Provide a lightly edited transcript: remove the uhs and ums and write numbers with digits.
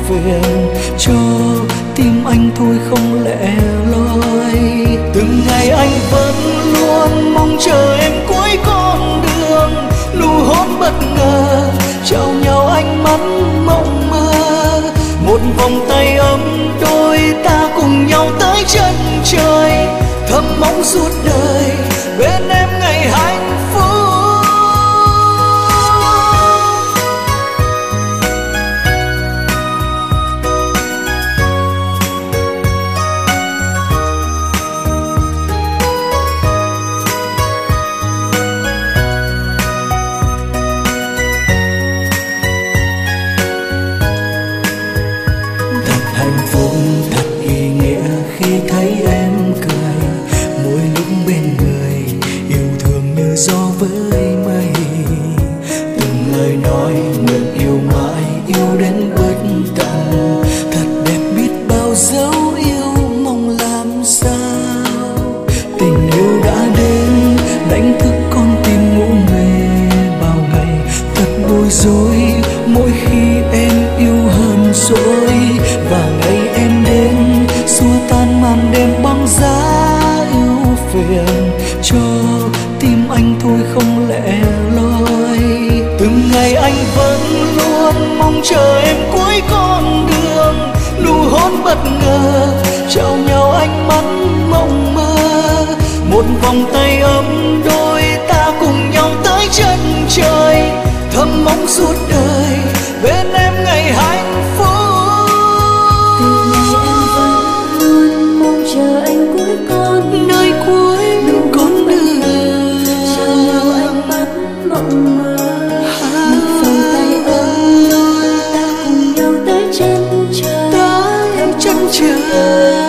phiền cho tim anh thôi không lẻ loi. Từng ngày anh vẫn luôn mong chờ em cuối con đường, nụ hôn bất ngờ trao nhau ánh mắt mộng mơ, một vòng tay ấm đôi ta cùng nhau tới chân trời, thầm mong suốt đời bên em ngày hạnh phúc. Hạnh phúc thật ý nghĩa khi thấy em cười, mỗi lúc bên người yêu thương như gió với mây. Từng lời nói nguyện yêu mãi, yêu đến bất tận, thật đẹp biết bao dấu yêu mong làm sao. Tình yêu đã đến đánh thức con tim ngủ mê bao ngày, thật bối rối mỗi khi em yêu hơn dỗi. Và ngày em đến xua tan màn đêm băng giá ưu phiền cho tim anh thôi không lẻ loi. Từng ngày anh vẫn luôn mong chờ em cuối con đường, nụ hôn bất ngờ trao nhau ánh mắt mộng mơ, một vòng tay ấm đôi ta cùng nhau tới chân trời, thầm mong suốt đời bên em ngày hạnh phúc. Chờ anh cuối con nơi cuối con đường, trao nhau ánh mắt mộng mơ, một vòng tay ấm ta cùng nhau tới chân trời, tới chân trời.